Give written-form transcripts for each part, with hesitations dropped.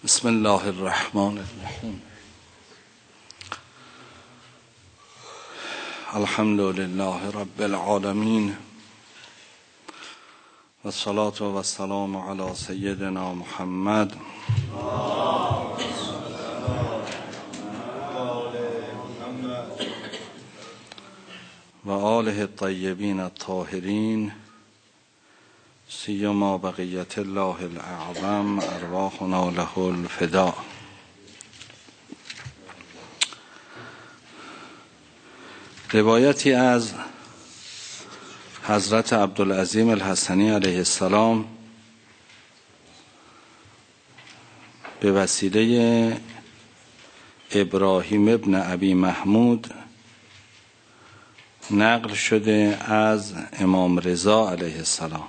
بسم الله الرحمن الرحیم. الحمد لله رب العالمین و الصلاة و السلام علی سیدنا محمد و آله الطیبین الطاهرین، سیما بقیت الله الاعظم ارواحنا له الفداء. روایتی از حضرت عبدالعظیم الحسنی علیه السلام به وسیله ابراهیم ابن ابی محمود نقل شده از امام رضا علیه السلام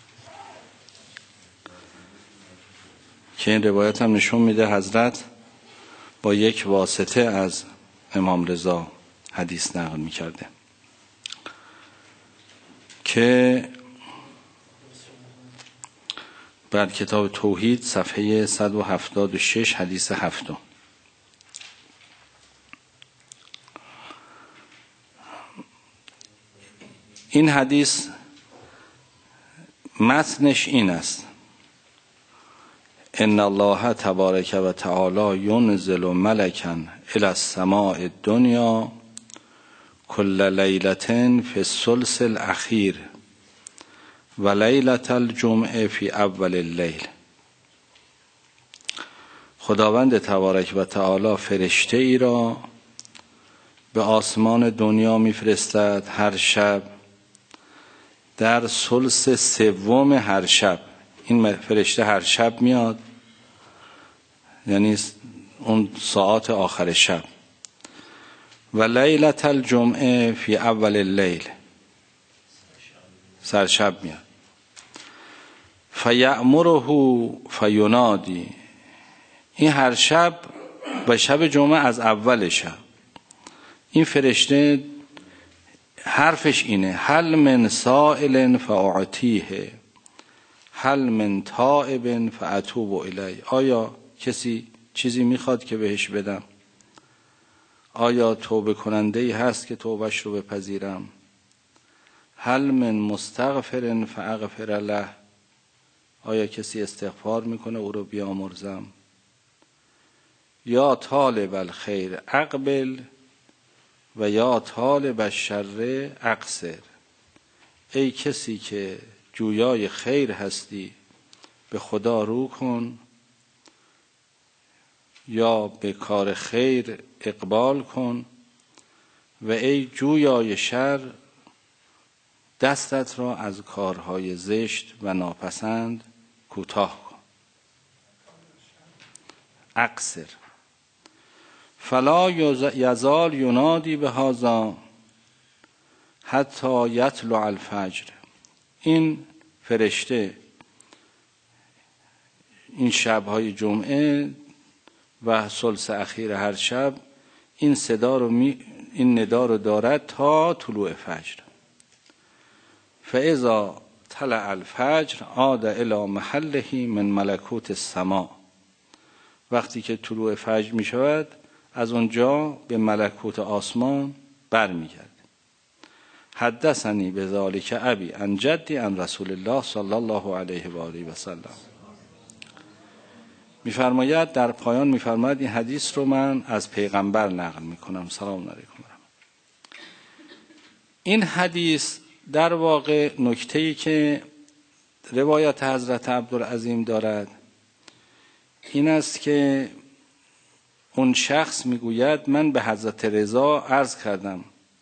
که این روایت هم نشون میده حضرت با یک واسطه از امام رضا حدیث نقل میکرده که بر کتاب توحید صفحه 176 حدیث 7. این حدیث متنش این است: ان الله تبارک و تعالی ینزل ملکا الی السماء الدنیا کل لیلة فی الثلث الاخیر و لیلة الجمعه فی اول اللیل. خداوند تبارک و تعالی فرشته ای را به آسمان دنیا میفرستد هر شب در ثلث سوم هر شب. این فرشته هر شب میاد، یعنی اون ساعات آخر شب. و لیلة الجمعه فی اول اللیل، سر شب میاد. فیأمره فینادی، این هر شب و شب جمعه از اول شب این فرشته حرفش اینه: هل من سائل فاعطیه هل من تائب فاتوب الیه. آیا کسی چیزی میخواد که بهش بدم؟ آیا توبه کننده ای هست که توبهش رو بپذیرم؟ هل من مستغفر فاغفر له. آیا کسی استغفار میکنه او رو بیامرزم؟ یا طالب الخیر اقبل و یا طالب الشر اقصر. ای کسی که جویای خیر هستی به خدا رو کن، یا به کار خیر اقبال کن، و ای جویای شر دستت را از کارهای زشت و ناپسند کوتاه کن. اقصر. فلا یزال ینادی بهذا حتی یطلع الفجر. این فرشته این شب‌های جمعه و ثلث اخیر هر شب این این ندا رو دارد تا طلوع فجر. فاذا طلع الفجر عاد الی محله من ملکوت السماء. وقتی که طلوع فجر می شود از اونجا به ملکوت آسمان برمیگرد. حدثنی بذلک ابی عن جدی عن رسول الله صلی الله علیه و آله و سلم. میفرماید در پایان میفرماید این حدیث رو من از پیغمبر نقل میکنم سلام علیکم. این حدیث در واقع نکته‌ای که روایت حضرت عبدالعظیم دارد این است که اون شخص میگوید من به حضرت رضا عرض کردم: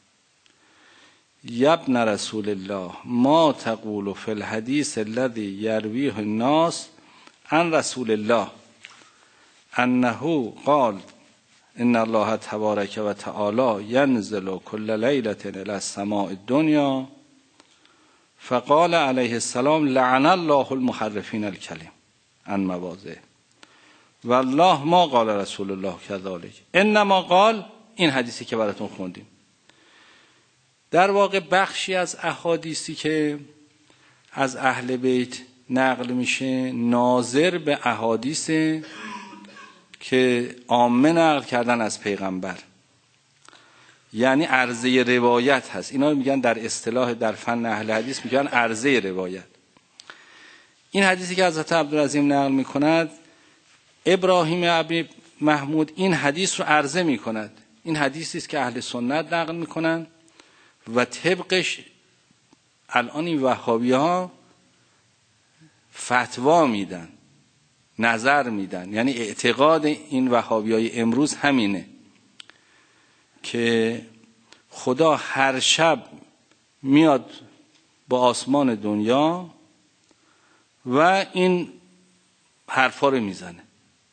یبن رسول الله ما تقول فی الحدیث الذی یرویه الناس عن رسول الله انه قال ان الله تبارک و تعالی ینزل کل لیلة الی السماء الدنیا فقال علیه السلام لعن الله المحرفین الکلم عن مواضعه والله ما قال رسول الله كذلك انما قال. این حدیثی که براتون خوندیم در واقع بخشی از احادیثی که از اهل بیت نقل میشه ناظر به احادیث که عامه نقل کردن از پیغمبر، یعنی عرضه روایت هست. اینا میگن در اصطلاح در فن اهل حدیث میگن عرضه روایت. این حدیثی که حضرت عبدالعظیم نقل میکند، ابراهیم ابی محمود این حدیث رو عرضه میکند. این حدیثی است که اهل سنت نقل میکنن و طبقش الان این وهابی ها فتوا میدن، نظر میدن. یعنی اعتقاد این وهابی های امروز همینه که خدا هر شب میاد با آسمان دنیا و این حرفا رو میزنه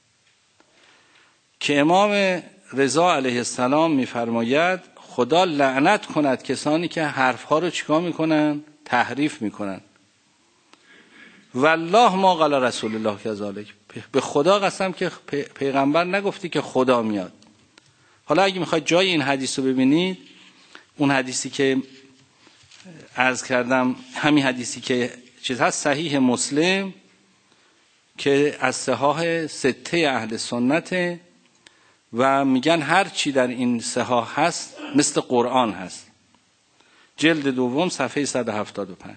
که امام رضا علیه السلام میفرماید خدا لعنت کند کسانی که حرفها رو چیکار میکنن؟ تحریف میکنن. والله ما قال رسول الله کذالک، به خدا قسم که پیغمبر نگفتی که خدا میاد. حالا اگه میخواید جای این حدیث رو ببینید، اون حدیثی که عرض کردم، همین حدیثی که چیز هست صحیح مسلم که از صحاح سته اهل سنت و میگن هر چی در این صحاح هست مثل قرآن هست. جلد دوم صفحه 175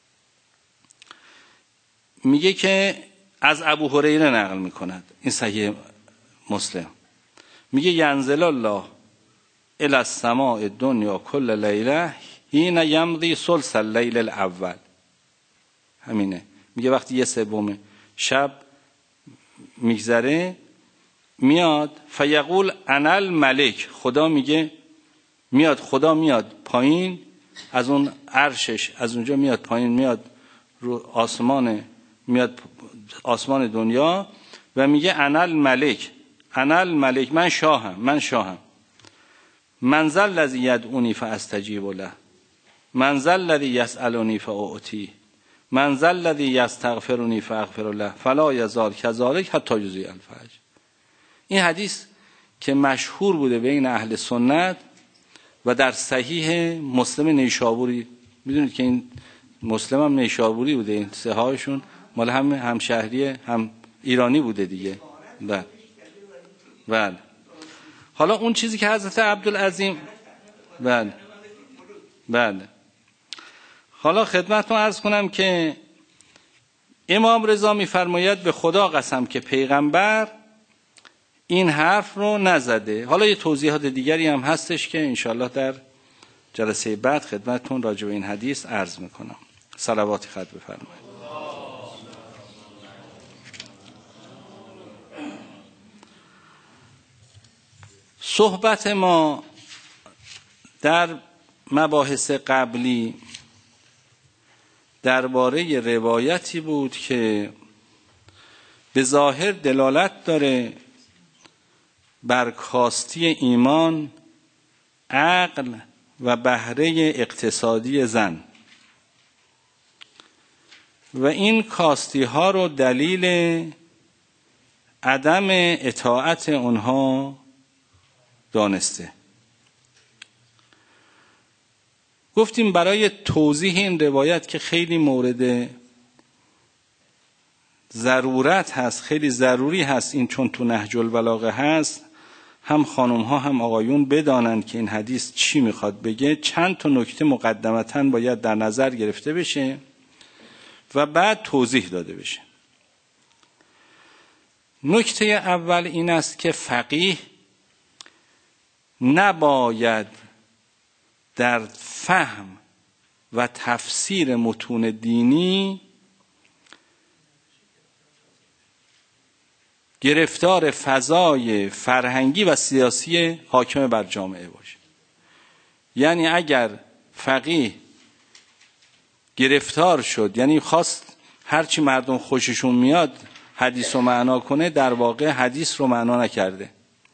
میگه که از ابو هریره نقل میکند، این صحیح مسلم، میگه ینزل الله الی السماء الدنیا کل لیله حین یمضی ثلث اللیل الاول. همینه، میگه وقتی 1/3 شب میگذره میاد فیقول انا الملک، خدا میگه میاد، خدا میاد پایین از اون عرشش، از اونجا میاد پایین، میاد رو آسمان، میاد آسمان دنیا و میگه انا الملک، انا الملک، من شاهم، من شاهم. من ذا الذی یدعونی فاستجیب له، من ذا الذی یسألنی فاعطیه، من ذا الذی یستغفرنی فاغفر له فلا یزال کذالک حتی یضیع الفجر. این حدیث که مشهور بوده بین اهل سنت و در صحیح مسلم نیشابوری، میدونید که این مسلم هم نیشابوری بوده، این صحاحشون مال هم همشهری هم ایرانی بوده دیگه. بله. حالا اون چیزی که حضرت عبدالعظیم بله حالا خدمتتون عرض کنم که امام رضا میفرماید به خدا قسم که پیغمبر این حرف رو نزده. حالا یه توضیحات دیگری هم هستش که انشالله در جلسه بعد خدمتتون راجع به این حدیث عرض میکنم. صلوات خط بفرمایید. صحبت ما در مباحث قبلی درباره روایتی بود که به ظاهر دلالت داره بر کاستی ایمان، عقل و بهره اقتصادی زن و این کاستی ها رو دلیل عدم اطاعت اونها دانسته. گفتیم برای توضیح این روایت که خیلی مورد ضرورت هست، خیلی ضروری هست این، چون تو نهج البلاغه هست، هم خانم ها هم آقایون بدانند که این حدیث چی میخواد بگه. چند تا نکته مقدمتاً باید در نظر گرفته بشه و بعد توضیح داده بشه. نکته اول این است که فقیه نباید در فهم و تفسیر متون دینی گرفتار فضای فرهنگی و سیاسی حاکم بر جامعه باشه. یعنی اگر فقیه گرفتار شد، یعنی خواست هرچی مردم خوششون میاد حدیث رو معنا کنه، در واقع حدیث رو معنا نکرده.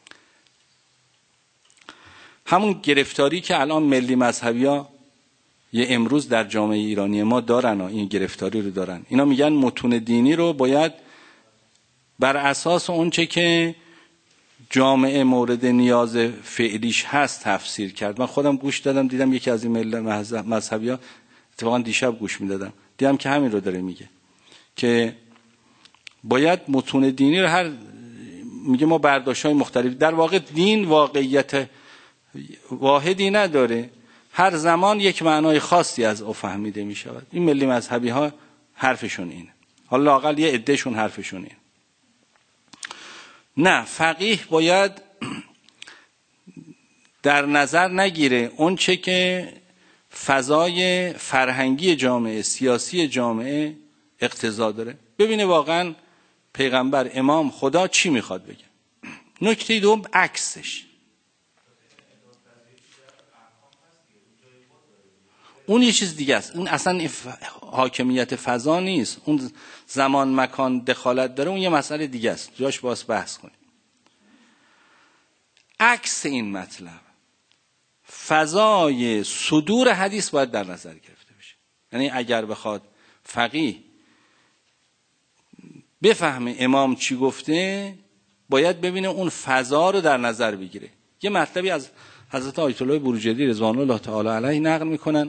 همون گرفتاری که الان ملی مذهبی ها یه امروز در جامعه ایرانی ما دارن، این گرفتاری رو دارن. اینا میگن متون دینی رو باید بر اساس اونچه که جامعه مورد نیاز فعلیش هست تفسیر کرد. من خودم گوش دادم، دیدم یکی از این ملی مذهبی ها، اتفاقا دیشب گوش میدادم، دیدم که همین رو داره میگه که باید متون دینی رو هر میگه ما برداشت‌های مختلف. در واقع دین واقعیت واحدی نداره، هر زمان یک معنای خاصی از او فهمیده می شود. این ملی مذهبی ها حرفشون اینه، حالا لااقل یه عدهشون حرفشون اینه. نه، فقیه باید در نظر نگیره اون چه که فضای فرهنگی جامعه، سیاسی جامعه اقتضا داره، ببینه واقعا پیغمبر، امام، خدا چی میخواد بگه. نکته دوم عکسش، اون یه چیز دیگه است. اون اصلا حاکمیت فضا نیست، اون زمان مکان دخالت داره، اون یه مسئله دیگه است، جاش باز بحث کنیم. عکس این مطلب، فضای صدور حدیث باید در نظر گرفته بشه. یعنی اگر بخواد فقیه بفهمه امام چی گفته، باید ببینه اون فضا رو در نظر بگیره. یه مطلبی از حضرت آیت الله بروجردی رضوان الله تعالی علیه نقل میکنن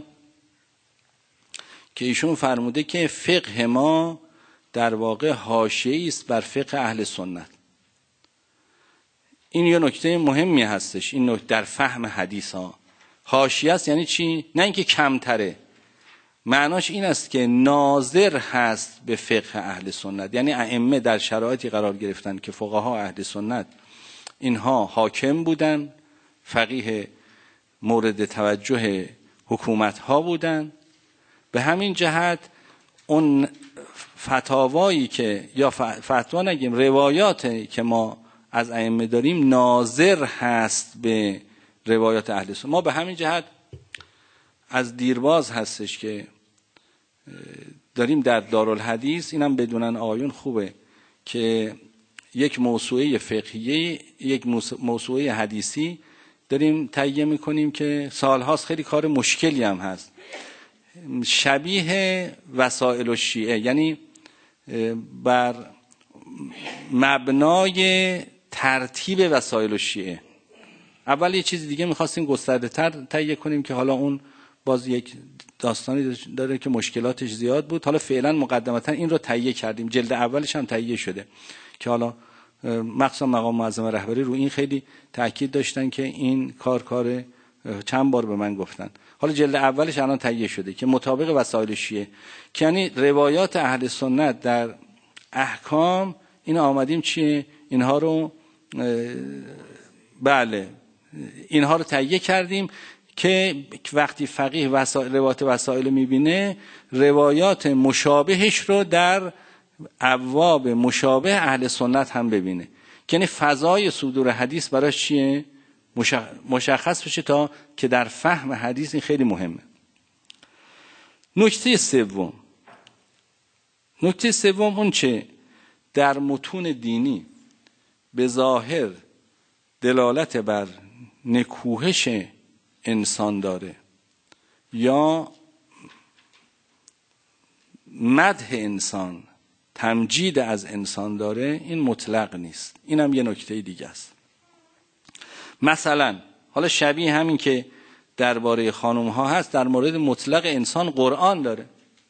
که ایشون فرموده که فقه ما در واقع حاشیه‌ای است بر فقه اهل سنت. این یه نکته مهمی هستش، این نکته در فهم حدیث ها. حاشیه است یعنی چی؟ نه اینکه کمتره، معناش این است که ناظر هست به فقه اهل سنت. یعنی ائمه در شرایطی قرار گرفتن که فقها اهل سنت اینها حاکم بودن، فقیه مورد توجه حکومت ها بودن. به همین جهت اون فتاوایی که یا فتوا نگیم، روایاتی که ما از ائمه داریم ناظر هست به روایات اهل سنت. ما به همین جهت از دیرباز هستش که داریم در دارالحدیث، اینم بدونن آقایون خوبه، که یک موسوعه فقهیه، یک موسوعه حدیثی داریم تهیه میکنیم که سالهاست، خیلی کار مشکلی هم هست، شبیه وسائل الشیعه، یعنی بر مبنای ترتیب وسائل الشیعه. اول یه چیز دیگه میخواستیم گسترده تر تهیه کنیم که حالا اون باز یک داستانی داره که مشکلاتش زیاد بود. حالا فعلا مقدمتا این رو تهیه کردیم، جلد اولش هم تهیه شده که حالا مخصوصا مقام معظم رهبری رو این خیلی تاکید داشتن که این کار چند بار به من گفتن. حالا جلد اولش الان تهیه شده که مطابق وسائل شیعه، که یعنی روایات اهل سنت در احکام، این آمدیم چیه اینها رو اینها رو تهیه کردیم که وقتی فقیه روایات وسائل میبینه، روایات مشابهش رو در ابواب مشابه اهل سنت هم ببینه، که یعنی فضای صدور حدیث براش چیه مشخص بشه، تا که در فهم حدیث این خیلی مهمه. نکته سوم اون چه در متون دینی به ظاهر دلالت بر نکوهش انسان داره یا مدح انسان، تمجید از انسان داره، این مطلق نیست. اینم یه نکته دیگه است. مثلا حالا شبیه همین که درباره خانم ها هست، در مورد مطلق انسان قرآن داره: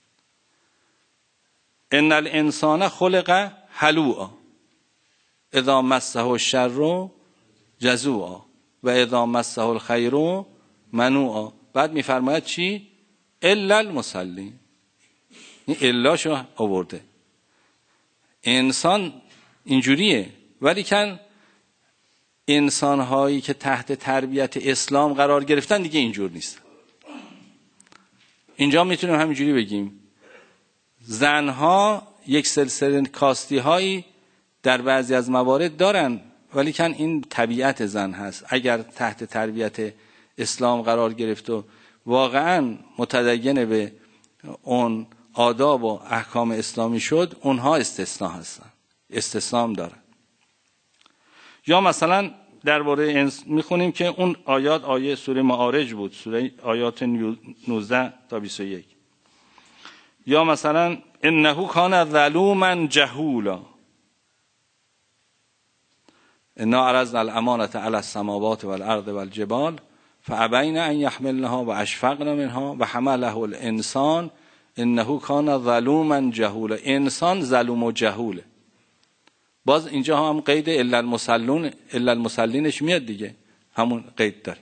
ان الانسان خلق هلوعا اذا مسه الشر جزوعا و اذا مسه الخیر منوعا. بعد میفرماید چی؟ الا المصلین. این الاشو آورده. انسان اینجوریه، ولیکن انسان هایی که تحت تربیت اسلام قرار گرفتن دیگه اینجور نیست. اینجا میتونیم همینجوری بگیم زنها یک سلسله کاستی هایی در بعضی از موارد دارن، ولیکن این طبیعت زن هست. اگر تحت تربیت اسلام قرار گرفت و واقعا متدین به اون آداب و احکام اسلامی شد، اونها استثناء هستن، استثناء دارن. یا مثلا درباره میخونیم که اون آیه سوره معارج بود، سوره آیات 19 تا 21. یا مثلا انه کان ظلوما جهولا انا عرضنا الامانة علی السماوات والارض والجبال فابین ان یحملنها واشفقن منها وحمله الانسان انه کان ظلوما جهولا. انسان ظلوم و جهوله. باز اینجا هم قید الا المصلینش میاد دیگه، همون قید داره،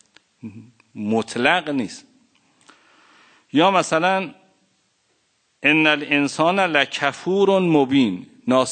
مطلق نیست. یا مثلا ان الانسان لکفور مبین،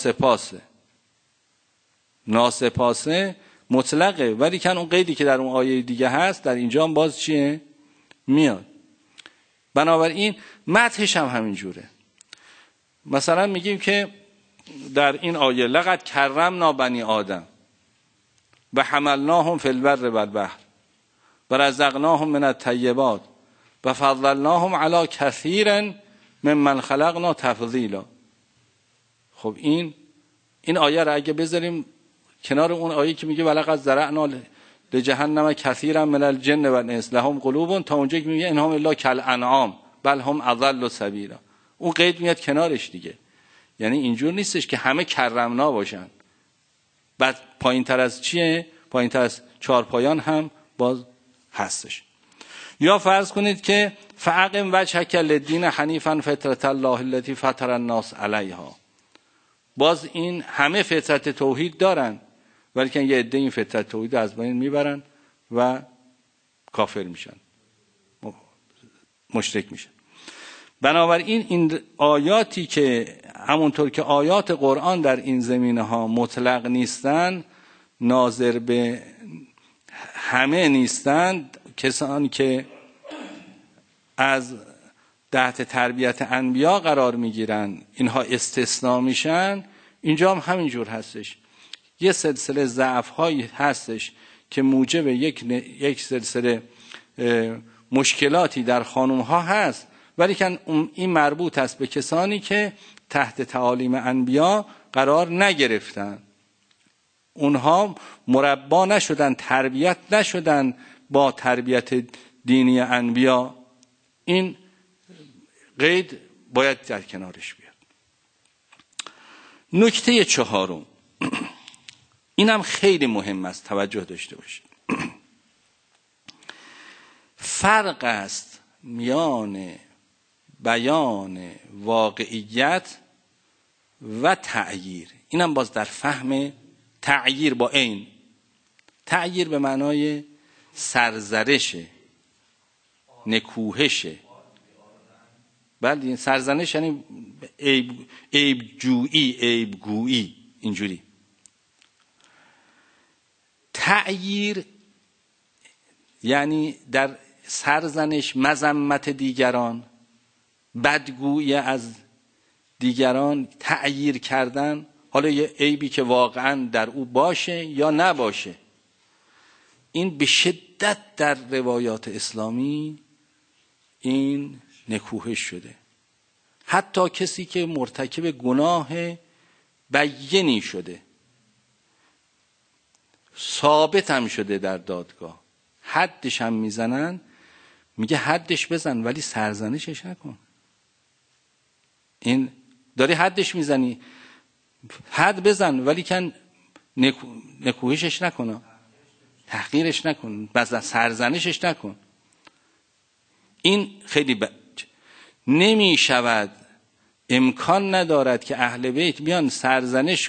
ناسپاسه مطلقه، ولی کن اون قیدی که در اون آیه دیگه هست در اینجا هم باز چیه؟ میاد. بنابراین مدحش هم همین جوره. مثلا میگیم که در این آیه لقد کرمنا بنی آدم و حملناهم فی البر والبحر و رزقناهم من الطیبات و فضلناهم علی کثیر ممن خلقنا تفضیلا. خب این آیه را اگه بذاریم کنار اون آیه که میگه ولقد زرعنا لجهنم کثیرا من الجن والانس لهم قلوب، تا اونجا که میگه انهم الا کالانعام بل هم اضل سبیلا، اون قید میاد کنارش دیگه. یعنی اینجور نیستش که همه کرمنا باشن. بعد پایین تر از چیه؟ پایین تر از چهارپایان هم باز هستش. یا فرض کنید که فاقم وجهک للدین حنیفا فطرة الله التي فطر الناس علیها، باز این همه فطرت توحید دارن ولی که یه عده این فطرت توحید از بین میبرن و کافر میشن، مشرک میشن. بنابراین این آیاتی که همونطور که آیات قرآن در این زمینه ها مطلق نیستند، ناظر به همه نیستند، کسانی که از تحت تربیت انبیا قرار میگیرن اینها استثناء میشن. اینجا هم همینجور هستش، یه سلسله ضعف هایی هستش که موجب یک سلسله مشکلاتی در خانم ها هست، ولی که این مربوط است به کسانی که تحت تعالیم انبیا قرار نگرفتن، اونها مربا نشدن، تربیت نشدن با تربیت دینی انبیا. این قید باید در کنارش بیاد. نکته چهارم، اینم خیلی مهم است توجه داشته باشید. فرق است میان بیان واقعیت و تعییر. اینم باز در فهم تعییر با عین، تعییر به معنای سرزرشه، نکوهشه. بله، سرزنش یعنی عیب جویی، عیب گویی، اینجوری. تعییر یعنی در سرزنش، مذمت دیگران، بدگویی از دیگران، تعییر کردن، حالا یه عیبی که واقعا در او باشه یا نباشه. این به شدت در روایات اسلامی این نکوهش شده. حتی کسی که مرتکب گناه بیینی شده، ثابت هم شده در دادگاه، حدش هم میزنن، میگه حدش بزن ولی سرزنشش نکن. این داری حدش میزنی، حد بزن ولی کن نکوهشش نکن، تحقیرش نکن، سرزنشش نکن. این خیلی نمی شود، امکان ندارد که اهل بیت بیان سرزنش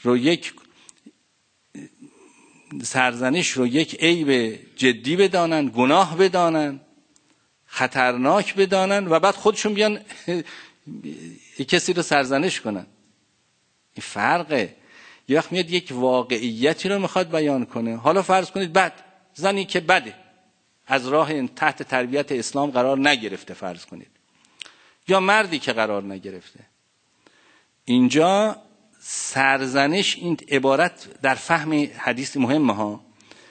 رو یک عیب جدی بدانن، گناه بدانن، خطرناک بدانن و بعد خودشون بیان کسی رو سرزنش کنن. این فرقه. یه وقت میاد یک واقعیتی رو میخواد بیان کنه. حالا فرض کنید زنی که بده، از راه تحت تربیت اسلام قرار نگرفته، فرض کنید، یا مردی که قرار نگرفته. اینجا سرزنش، این عبارت در فهم حدیث مهمه ها،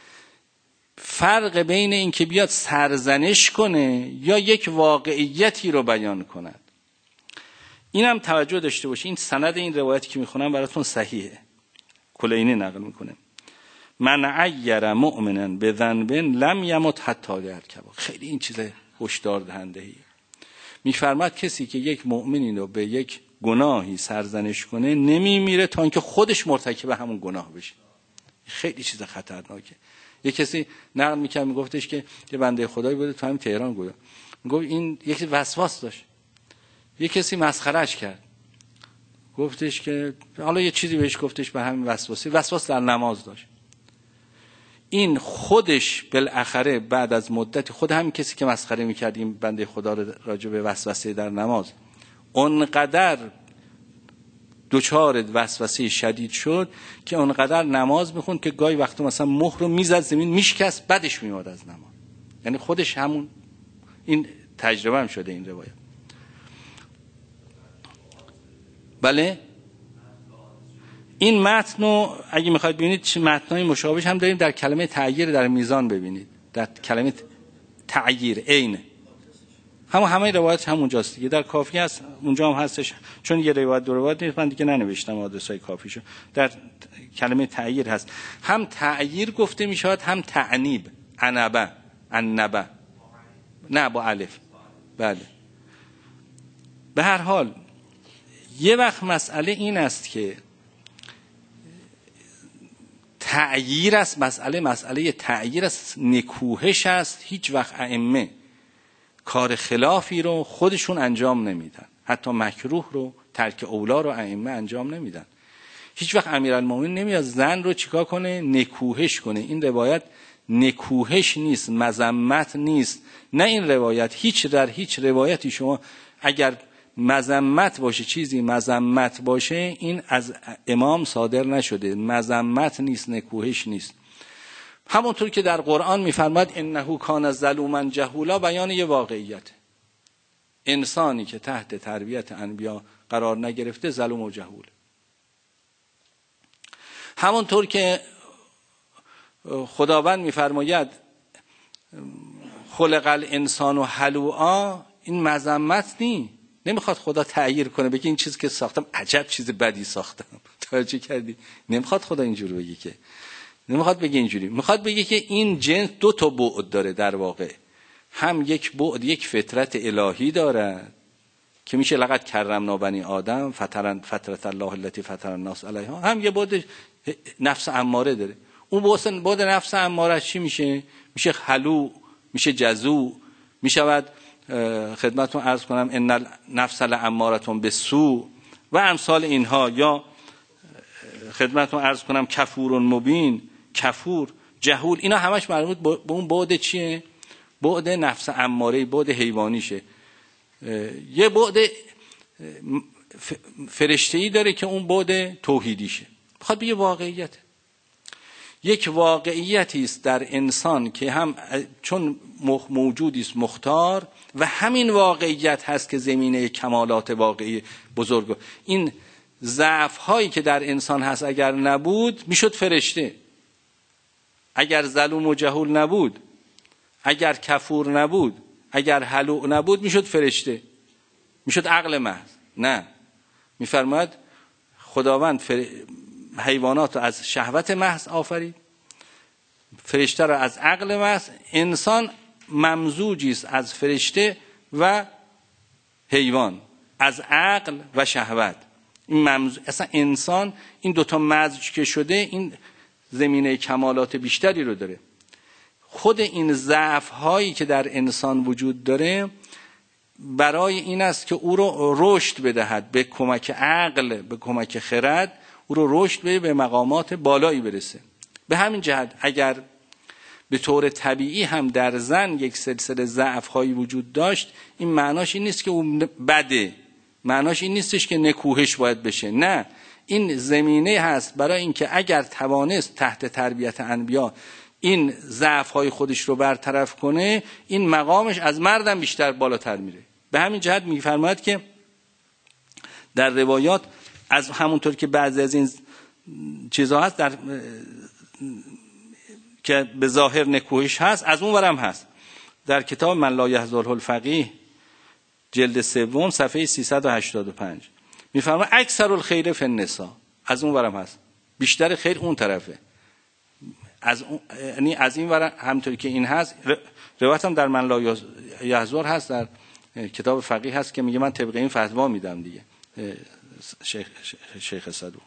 فرق بین این که بیاد سرزنش کنه یا یک واقعیتی رو بیان کند. اینم توجه داشته باشید. این سند این روایتی که میخونم براتون صحیحه، کلینی نقل میکنه: من عیر مؤمنا بذنب لم یمت حتی یرکب. خیلی این چیز هشدار دهنده ای. میفرماد کسی که یک مؤمنی رو به یک گناهی سرزنش کنه نمیمیره تا اینکه خودش مرتکب همون گناه بشه. خیلی چیز خطرناکه. یک کسی نقل میکرد، میگفتش که یه بنده خدایی بوده تو همین تهران بوده، میگفت این یک وسواس داشت، یک کسی مسخرهش کرد، گفتش که حالا یه چیزی بهش گفتش به همین وسواس در نماز داشت. این خودش بالاخره بعد از مدتی خود همین کسی که مسخره میکرد این بنده خدا رو راجع به وسوسه در نماز، اونقدر دچار وسوسه شدید شد که اونقدر نماز میخوند که گاهی وقتا مثلا مهر رو میزد زمین میشکست، بعدش میاد از نماز. یعنی خودش همون، این تجربه هم شده این روایت. بله این متن رو اگه میخواید ببینید متنای مشابهش هم داریم در کلمه تعییر در میزان ببینید، در کلمه تعییر عین همه روایت همونجاست دیگه، در کافی هست اونجا هم هستش، چون یه روایت دو روایت نیست من دیگه ننوشتم آدرسای کافیشو. در کلمه تعییر هست، هم تعییر گفته میشود هم تعنیب، عنبه نه با الف. بله به هر حال یه وقت مسئله این است که تعییر است، مسئله تعییر است، نکوهش است. هیچ وقت ائمه کار خلافی رو خودشون انجام نمیدن، حتی مکروه رو، ترک اولا رو ائمه انجام نمیدن. هیچ وقت امیرالمومنین نمیاد زن رو چیکار کنه؟ نکوهش کنه. این روایت نکوهش نیست، مذمت نیست. نه این روایت در هیچ روایتی شما اگر مذمت باشه، چیزی مذمت باشه، این از امام صادر نشده. مذمت نیست، نکوهش نیست. همونطور که در قرآن میفرماد انه کان ظلوما جهولا، بیان یه واقعیت. انسانی که تحت تربیت انبیا قرار نگرفته ظلوم و جهول. همونطور که خداوند میفرماید خلق الانسان هلوعا، این مذمت نیست. نمیخواد خدا تعییر کنه بگه این چیز که ساختم عجب چیز بدی ساختم. توجه کردی؟ نمیخواد خدا اینجوری بگه، که نمیخواد بگه اینجوری. میخواد بگه که این جنس دو تا بعد داره در واقع. هم یک بعد یک فطرت الهی داره که میشه لقد کرمنا بنی آدم فطرت الله التي فطر الناس علیها. هم یه بعد نفس اماره داره. اون بعد نفس اماره چی میشه؟ میشه خلو، میشه جزو، میشود خدمتتون عرض کنم ان النفس لامارة بالسوء و امثال اینها. یا خدمتتون عرض کنم کفور مبین، کفور، جهول. اینا همش مربوط به اون بعد چیه؟ بعد نفس اماره، بعد حیوانیشه. یه بعد فرشته‌ای داره که اون بعد توحیدیشه. بخواد بگه واقعیت، یک واقعیتی است در انسان که هم چون موجودی است مختار و همین واقعیت هست که زمینه کمالات واقعی بزرگ. این ضعف هایی که در انسان هست اگر نبود میشد فرشته، اگر ظلوم و جهول نبود، اگر کفور نبود، اگر هلوع نبود میشد فرشته، میشد عقل محض. نه، میفرماید خداوند حیوانات رو از شهوت محض آفرید، فرشته رو از عقل محض. انسان ممزوجی است از فرشته و حیوان، از عقل و شهوت. این اصلا انسان این دوتا مزج که شده این زمینه کمالات بیشتری رو داره. خود این ضعف هایی که در انسان وجود داره برای این است که او رو رشد بدهد، به کمک عقل، به کمک خرد او رو رشد بده، به مقامات بالایی برسه. به همین جهت اگر به طور طبیعی هم در زن یک سلسله ضعف هایی وجود داشت، این معناش این نیست که اون بده، معناش این نیستش که نکوهش باید بشه. نه، این زمینه هست برای اینکه اگر توانست تحت تربیت انبیا این ضعف های خودش رو برطرف کنه، این مقامش از مردم بیشتر بالاتر میره. به همین جهت میفرماید که در روایات از همونطور که بعضی از این چیزها هست در که به ظاهر نکوهش هست، از اون ورم هست. در کتاب من لا یحضره الفقیه جلد 3 صفحه 385 میفرماید اکثر الخیر فی النساء. از اون ورم هست، بیشتر خیر اون طرفه. یعنی از این ور همونطوری که این هست، روایت هم در من لا یحضر هست، در کتاب فقیه هست که میگه من طبق این فتوا میدم دیگه، شیخ صدوق.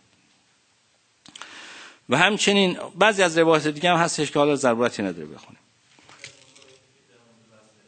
و همچنین بعضی از روایات دیگه هم هستش که حالا ضرورتی نداره بخونیم.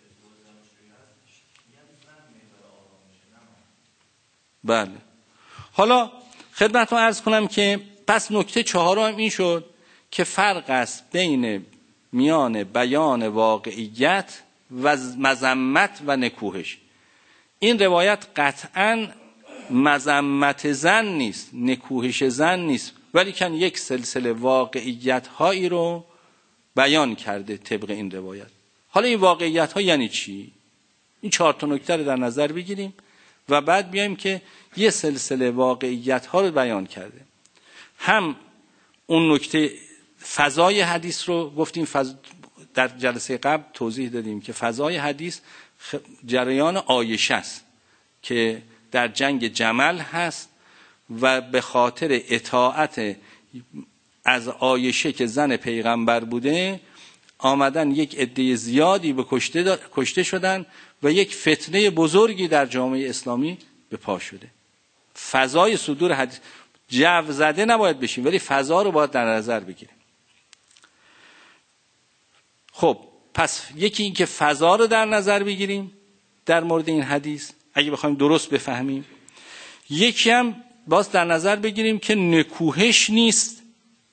بله حالا خدمتتون عرض کنم که پس نکته چهارم این شد که فرق است بین میان بیان واقعیت و مذمت و نکوهش. این روایت قطعاً مذمت زن نیست، نکوهش زن نیست، ولی کن یک سلسله واقعیت هایی رو بیان کرده طبق این روایت. حالا این واقعیت ها یعنی چی؟ این 4 تا نکته رو در نظر بگیریم و بعد بیایم که یه سلسله واقعیت ها رو بیان کرده. هم اون نکته فضای حدیث رو گفتیم، در جلسه قبل توضیح دادیم که فضای حدیث جریان عایشه است که در جنگ جمل هست و به خاطر اطاعت از عایشه که زن پیغمبر بوده آمدن یک عده زیادی به کشته شدن و یک فتنه بزرگی در جامعه اسلامی به پا شده. فضای صدور حدیث جو زده نباید بشیم، ولی فضا رو باید در نظر بگیریم. خب پس یکی این که فضا رو در نظر بگیریم در مورد این حدیث اگه بخوایم درست بفهمیم. یکی هم باز در نظر بگیریم که نکوهش نیست.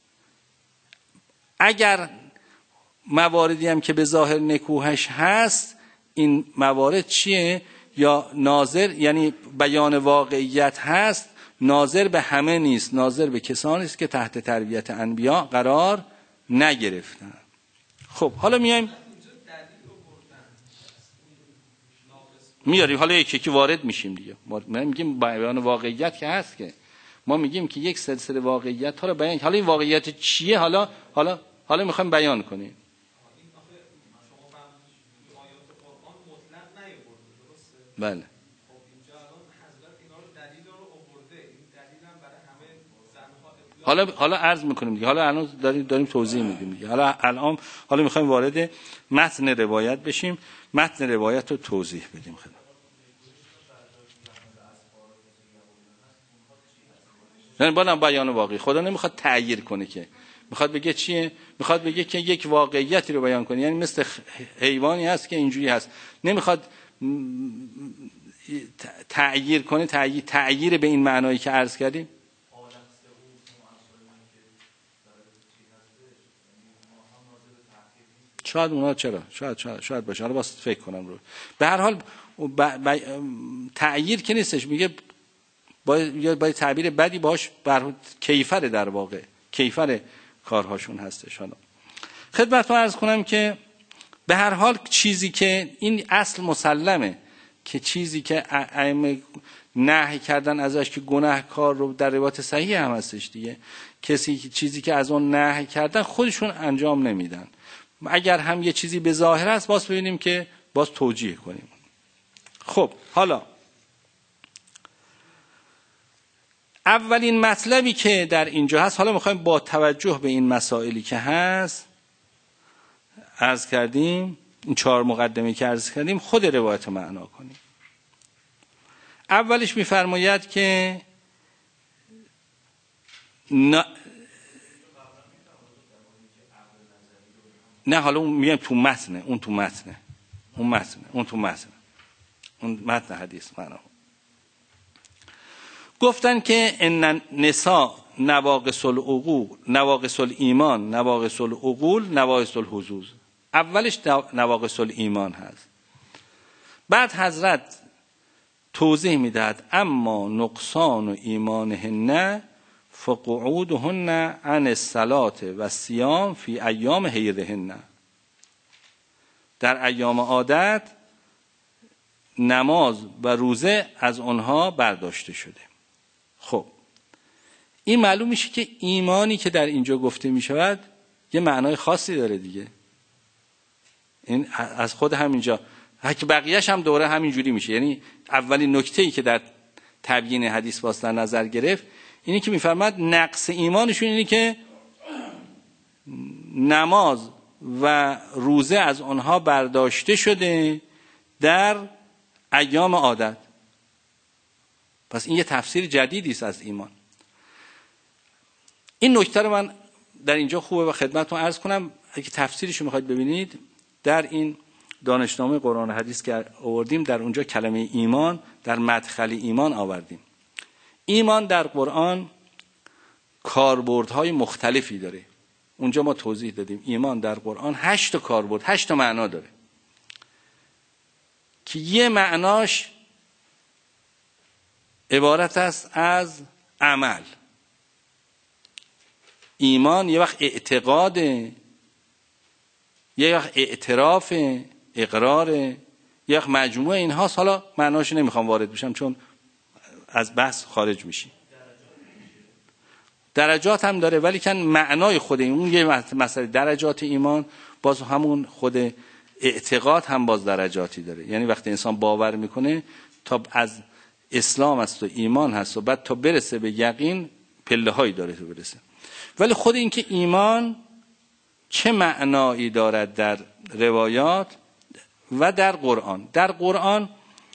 اگر مواردی هم که به ظاهر نکوهش هست، این موارد چیه؟ یا ناظر، یعنی بیان واقعیت هست، ناظر به همه نیست، ناظر به کسانی است که تحت تربیت انبیا قرار نگرفتن. خب حالا میایم میاریم، حالا یکی وارد میشیم دیگه. ما میگیم بیان واقعیت که هست، که ما میگیم که یک سلسله واقعیت ها رو بیان. حالا این واقعیت چیه؟ حالا میخوایم بیان کنیم. بله. حالا عرض میکنیم دیگه. حالا الان داریم توضیح میدیم دیگه. حالا میخوایم وارد متن روایت بشیم، متن روایت رو توضیح بدیم. یعنی بازم بیان واقعی. خدا نمیخواد تعییر کنه، که میخواد بگه چیه؟ میخواد بگه که یک واقعیتی رو بیان کنه. یعنی مثل حیوانی هست که اینجوری هست، نمیخواد تعییر کنه. تعییر به این معنایی که عرض کردیم. شاید اونا چرا؟ شاید باشه. حالا باید فکر کنم رو. به هر حال تعییر که نیستش. میگه باید تعبیر بدی باش، بر کیفر، در واقع کیفر کارهاشون هستش. حالا خدمتتون عرض کنم که به هر حال چیزی که این اصل مسلمه، که چیزی که ائمه نهی کردن ازش که گناهکار رو در روایت صحیح هم هستش دیگه، چیزی که از اون نهی کردن خودشون انجام نمیدن. اگر هم یه چیزی به ظاهر است، باز ببینیم که باز توجیه کنیم. خب حالا اولین مطلبی که در اینجا هست، حالا میخوایم با توجه به این مسائلی که هست عرض کردیم، این 4 مقدمه که عرض کردیم، خود روایت رو معنا کنیم. اولش میفرماید که نه حالا اون میگم تو متنه، اون متن حدیث معنا. گفتن که ان نساء نواقص العقول، نواقص الایمان، نواقص العقول، نواقص الحظوظ. اولش نواقص الایمان هست. بعد حضرت توضیح میدهد اما نقصان ایمانهن فقعودهن عن الصلاة و الصیام فی ایام حیضهن. در ایام عادت نماز و روزه از آنها برداشته شده. خب این معلوم میشه که ایمانی که در اینجا گفته میشود یه معنای خاصی داره دیگه. این از خود همینجا که بقیهش هم دوره همینجوری میشه. یعنی اولین نکته‌ای که در تبیین حدیث واسه در نظر گرفت اینی که میفرماد نقص ایمانشون اینی که نماز و روزه از آنها برداشته شده در ایام عادت. پس این یه تفسیر جدیدی است از ایمان. این نکته رو من در اینجا خوبه و خدمتتون عرض کنم. اگه تفسیرش رو میخواید ببینید، در این دانشنامه قرآن حدیث که آوردیم، در اونجا کلمه ایمان در مدخل ایمان آوردیم. ایمان در قرآن کاربردهای مختلفی داره. اونجا ما توضیح دادیم ایمان در قرآن 8 تا کاربرد، 8 تا معنا داره که یه معناش عبارت است از عمل. ایمان یه وقت اعتقاده، یه وقت اعتراف، اقرار، یه وقت مجموعه اینهاست. حالا معناش نمیخوام وارد بشم چون از بحث خارج میشی. درجات هم داره ولی کن معنای خود اون یه مسئله درجات ایمان باز همون خود اعتقاد هم باز درجاتی داره. یعنی وقتی انسان باور میکنه تا از اسلام است و ایمان هست و بعد تا برسه به یقین پله هایی داره تا برسه. ولی خود این که ایمان چه معنایی دارد در روایات و در قرآن. در قرآن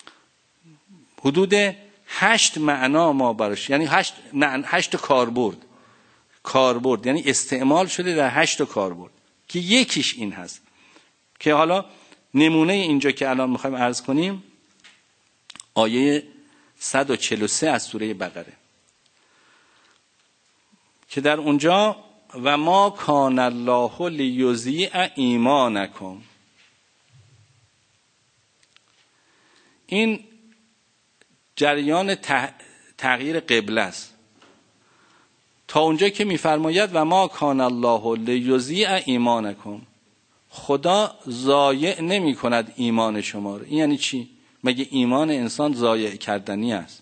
حدود 8 معنا ما براش، یعنی 8 کاربرد یعنی استعمال شده در 8 کاربرد که یکیش این هست که حالا نمونه اینجا که الان میخوایم عرض کنیم آیه 143 از سوره بقره که در اونجا و ما کان الله لیضیع ایمانکم، این جریان تغییر قبله است تا اونجا که میفرماید و ما کان الله لیضیع ایمانکم، خدا ضایع نمی کند ایمان شما رو. این یعنی چی؟ مگه ایمان انسان ضایع کردنی است؟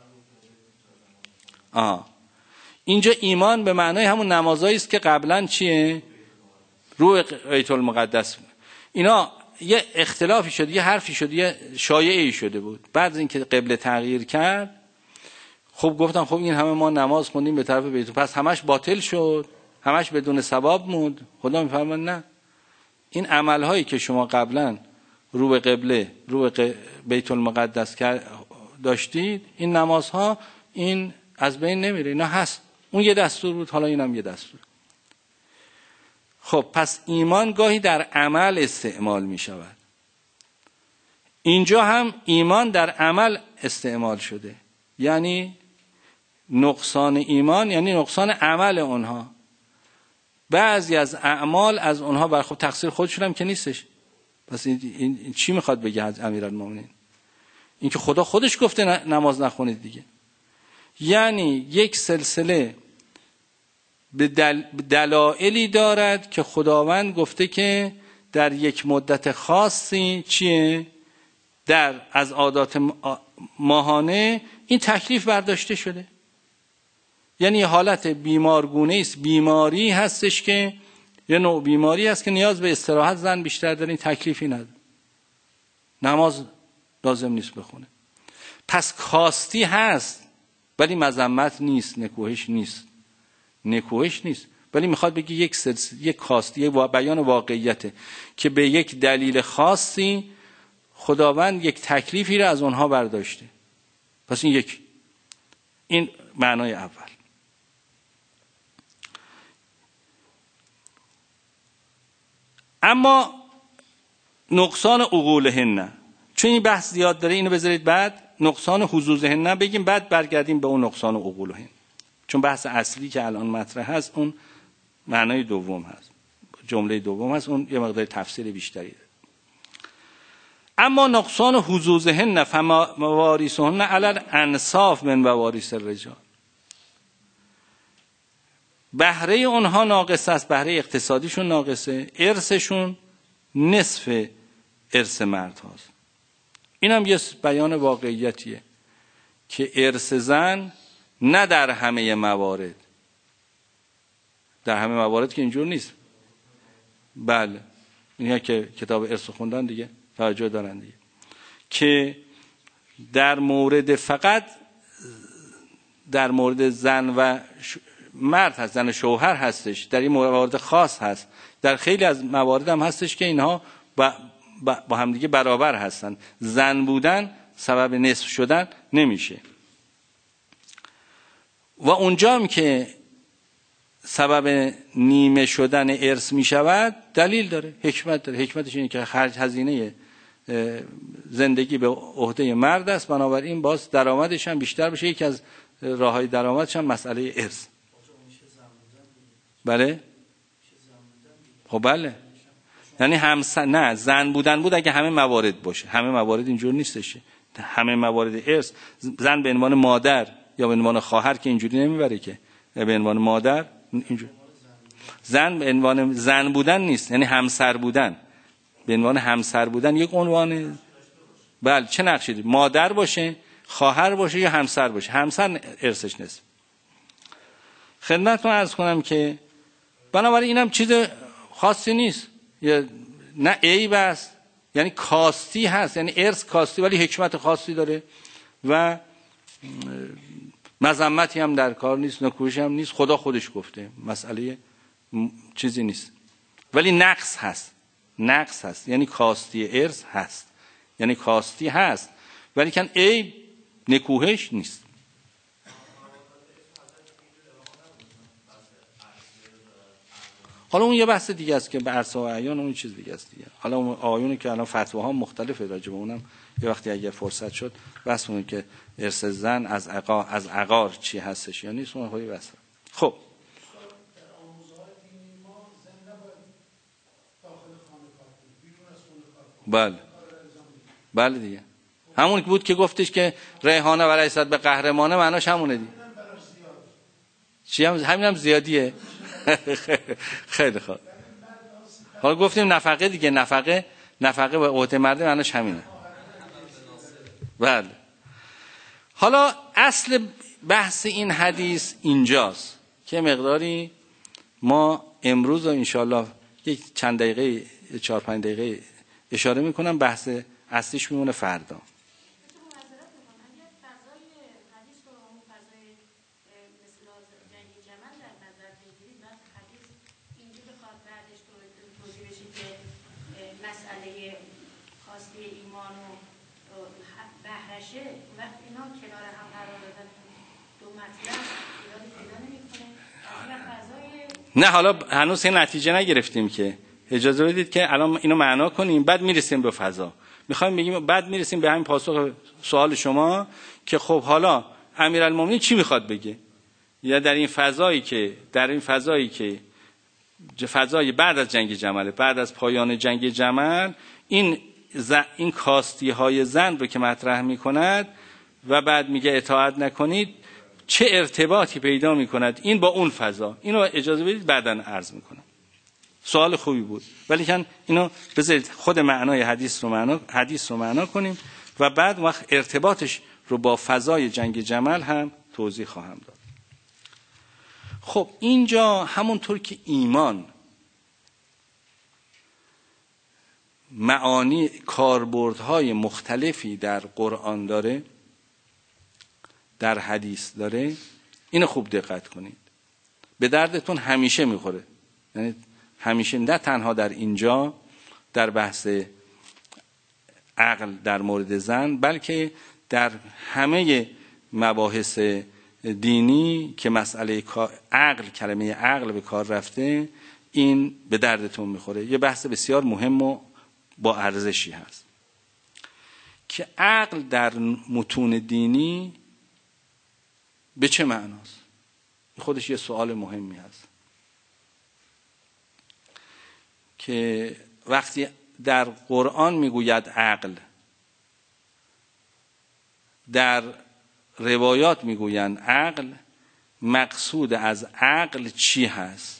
اینجا ایمان به معنای همون نمازایی است که قبلا چیه؟ روح بیت المقدس. اینا یه اختلافی شد، یه حرفی شد، یه شایعی شده بود. بعد از اینکه قبله تغییر کرد خب گفتن خب این همه ما نماز خوندیم به طرف بیت، پس همش باطل شد، همش بدون ثواب موند. خدا میفرماید نه، این عملهایی که شما قبلا رو به قبله، رو به بیت المقدس داشتید، این نمازها این از بین نمیره، اینا هست. اون یه دستور بود، حالا اینم یه دستور. خب پس ایمان گاهی در عمل استعمال می شود. اینجا هم ایمان در عمل استعمال شده، یعنی نقصان ایمان یعنی نقصان عمل اونها. بعضی از اعمال از اونها بر خود تقصیر خودشون هم که نیستش. پس این چی میخواد بگه از امیرالمومنین؟ این که خدا خودش گفته نماز نخونید دیگه. یعنی یک سلسله به دلایلی دارد که خداوند گفته که در یک مدت خاصی چیه؟ از عادات ماهانه این تکلیف برداشته شده. یعنی حالت بیمارگونه است، بیماری هستش که یه نوع بیماری هست که نیاز به استراحت زن بیشتر داره، این تکلیفی نداره، نماز لازم نیست بخونه. پس کاستی هست ولی مذمت نیست، نکوهش نیست، ولی میخواد بگی یک کاستی، یک بیان واقعیته که به یک دلیل خاصی خداوند یک تکلیفی را از اونها برداشته. پس این معنای اول. اما نقصان عقولهن، چون این بحث زیاد داره، اینو بذارید بعد. نقصان حظوظهن بگیم، بعد برگردیم به اون نقصان عقولهن، چون بحث اصلی که الان مطرح هست اون معنای دوم هست، جمله دوم هست، اون یه مقدار تفسیر بیشتری داره. اما نقصان حظوظهن فمواریثهن علی الانصاف من مواریث الرجال، بهره اونها ناقص است، بهره اقتصادیشون ناقصه، ارثشون نصف ارث مرد هاست. این هم یه بیان واقعیتیه که ارث زن نه در همه موارد، در همه موارد که اینجور نیست. بله اینها که کتاب ارث خوندن دیگه توجه دارن دیگه، که در مورد فقط در مورد زن و مرد هست، زن و شوهر هستش، در این موارد خاص هست. در خیلی از موارد هم هستش که اینها با همدیگه برابر هستن، زن بودن سبب نصف شدن نمیشه. و اونجا هم که سبب نیمه شدن ارث میشود دلیل داره، حکمت داره. حکمتش اینه که خرج هزینه زندگی به عهده مرد است، بنابراین باز درآمدش هم بیشتر بشه. یکی از راههای درآمدش هم مسئله ارث. بله خب بله، یعنی نه زن بودن بود اگه همه موارد باشه. همه موارد اینجور نیستش. همه موارد ارث، زن به عنوان مادر یا به عنوان خواهر که اینجوری نمیبره که، به عنوان مادر اینجوری. زن به عنوان زن بودن نیست، یعنی همسر بودن. به عنوان همسر بودن یک عنوان. بله چه نقشی داره؟ مادر باشه، خواهر باشه یا همسر باشه. همسر ارثش نیست. خدمتتون عرض کنم که بنابراین اینم چیز خاصی نیست، نه عیب است، یعنی کاستی هست، یعنی ارث کاستی ولی حکمت خاصی داره و مذمتی هم در کار نیست، نکوهشی هم نیست. خدا خودش گفته، مسئله چیزی نیست. ولی نقص هست، یعنی کاستی ارث هست، یعنی کاستی هست ولی کن عیب نکوهش نیست. حالا اون یه بحث دیگه است که به ارث و اعیان اون چیز دیگه است دیگه. حالا اون آیونی که الان فتواها مختلفه راجع به اونم یه وقتی اگه فرصت شد بحث کنیم که ارث زن از عقار چی هستش یا نیست. اون خودی بحث. خب بله دیگه، همون بود که گفتش که ریحانه و رئیست به قهرمانه، معناش همونه دیگه. چی همینم زیادیه. خیلی خوب. حالا گفتیم نفقه دیگه، نفقه به عهده مرد، معناش همینه. بله. حالا اصل بحث این حدیث اینجاست که مقداری ما امروز و انشالله یک چند دقیقه 4-5 دقیقه اشاره میکنم، بحث اصلیش میمونه فردا. نه حالا هنوز این نتیجه نگرفتیم که، اجازه بدید که الان اینو معنا کنیم بعد میرسیم به فضا. میخوایم بگیم بعد میرسیم به همین پاسخ سوال شما که خب حالا امیرالمومنین چی میخواد بگه، یا در این فضایی که فضای بعد از جنگ جمل، بعد از پایان جنگ جمل، این کاستی های زن رو که مطرح میکند و بعد میگه اطاعت نکنید، چه ارتباطی پیدا میکند این با اون فضا. اینو اجازه بدید بعداً عرض میکنم. سوال خوبی بود ولی کن اینو بذارید خود معنای حدیث رو معنا کنیم و بعد وقت ارتباطش رو با فضای جنگ جمل هم توضیح خواهم داد. خب اینجا همونطور که ایمان معانی کاربردهای مختلفی در قرآن داره، در حدیث داره، اینو خوب دقت کنید، به دردتون همیشه میخوره. یعنی همیشه، نه تنها در اینجا در بحث عقل در مورد زن، بلکه در همه مباحث دینی که مسئله عقل، کلمه عقل به کار رفته، این به دردتون میخوره. یه بحث بسیار مهم و با ارزشی هست که عقل در متون دینی به چه معناست. خودش یه سوال مهمی هست که وقتی در قرآن میگوید عقل، در روایات میگویند عقل، مقصود از عقل چی هست؟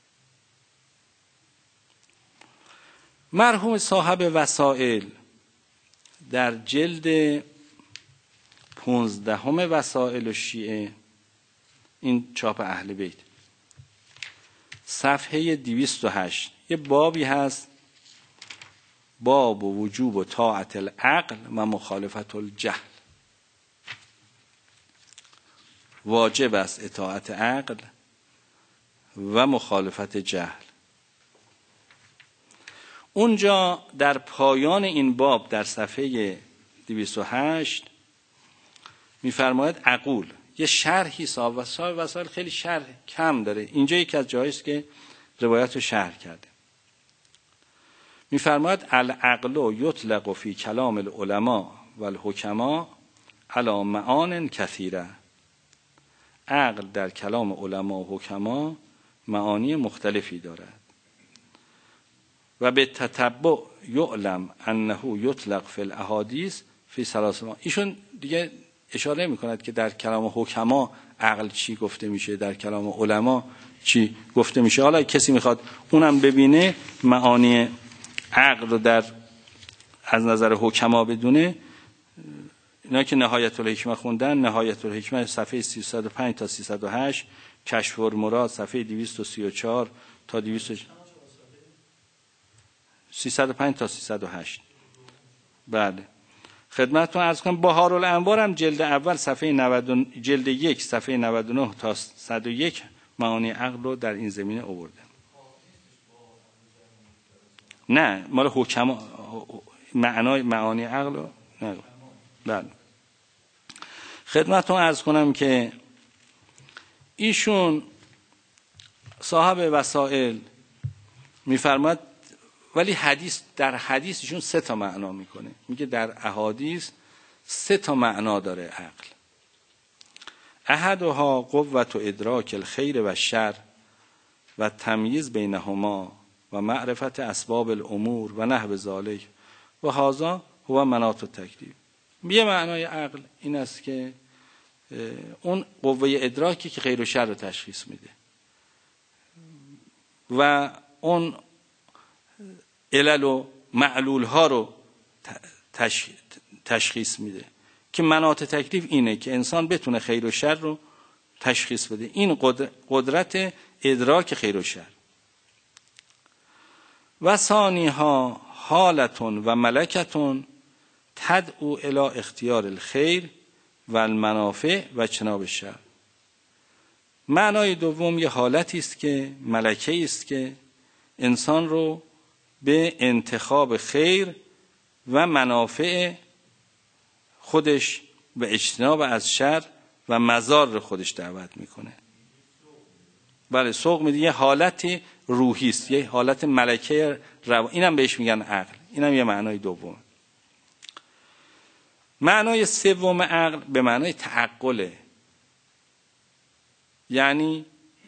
مرحوم صاحب وسائل در جلد 15 وسائل الشیعه، این چاپ اهل بیت، صفحه 208 یه بابی هست، باب وجوب و طاعت العقل و مخالفت الجهل. واجب است اطاعت عقل و مخالفت جهل. اونجا در پایان این باب در صفحه 208 میفرماید عقول، یه شرحی صاحب وسائل خیلی شرح کم داره، اینجا یکی از جاییست که روایت رو شرح کرده. میفرماید العقل یطلق فی کلام العلماء و الحکما علی معان کثیره. عقل در کلام علما و حکما معانی مختلفی دارد و به تتبع یعلم انه یطلق فی الاحادیث فی ثلاث معانی. ایشون دیگه اشاره میکند که در کلام حکما عقل چی گفته میشه، در کلام علما چی گفته میشه. حالا کسی میخواد اونم ببینه معانی عقل رو در از نظر حکما بدونه، اینا که نهایت الحکمه خوندن، نهایت الحکمه صفحه 305 تا 308، کشف المراد صفحه 234 تا 305 تا 308. بله خدمتتون عرض کنم بهارالانوار هم جلد اول صفحه 90، جلد 1 صفحه 99 تا 101 معانی عقل رو در این زمینه آورده. نه مال حکما معانی عقل رو نه. بله خدمتتون عرض کنم که ایشون صاحب وسائل میفرماد ولی حدیث در حدیث ایشون 3 تا معنا میکنه. میگه در احادیث 3 تا معنا داره عقل. احدها قوت و ادراک الخیر و شر و تمییز بینهما و معرفت اسباب الامور و نحو ذالک و هذا هو مناط التکلیف. یه معنای عقل این است که اون قوه ادراکی که خیر و شر رو تشخیص میده و اون علل و معلول ها رو تشخیص میده که مناط تکلیف اینه که انسان بتونه خیر و شر رو تشخیص بده. این قدرت ادراک خیر و شر. و ثانیها حالتون و ملکتون تدعو الی اختیار الخیر و المنافع و اجتناب الشر. معنای دوم یه حالتی است که ملکه است که انسان رو به انتخاب خیر و منافع خودش و اجتناب از شر و مضار خودش دعوت میکنه. بله سوق میده، یه حالت روحی است، یه حالت ملکه روان، اینم بهش میگن عقل. اینم یه معنای دوم. معنای سوم عقل به معنای تعقله، یعنی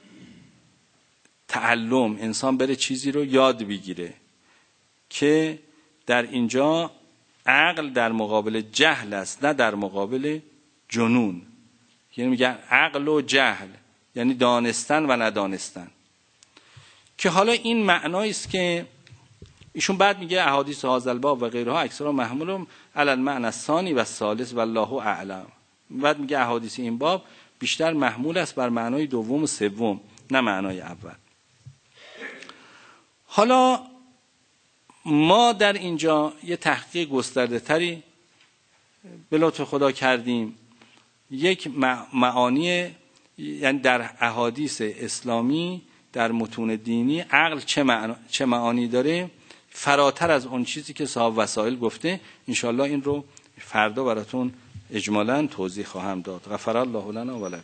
تعلم، انسان بره چیزی رو یاد بگیره که در اینجا عقل در مقابل جهل است نه در مقابل جنون. یعنی میگن عقل و جهل یعنی دانستن و ندانستن، که حالا این معنایی است که ایشون بعد میگه احادیث هذا الباب و غیرها اکثرا محمول علی المعنى الثانی و الثالث والله اعلم. بعد میگه احادیث این باب بیشتر محمول است بر معنای دوم و سوم نه معنای اول. حالا ما در اینجا یه تحقیق گسترده تری به لطف خدا کردیم. یک معانی، یعنی در احادیث اسلامی در متون دینی عقل چه معانی داره فراتر از اون چیزی که صاحب وسائل گفته. انشالله این رو فردا براتون اجمالاً توضیح خواهم داد. غفر الله لنا و لکم.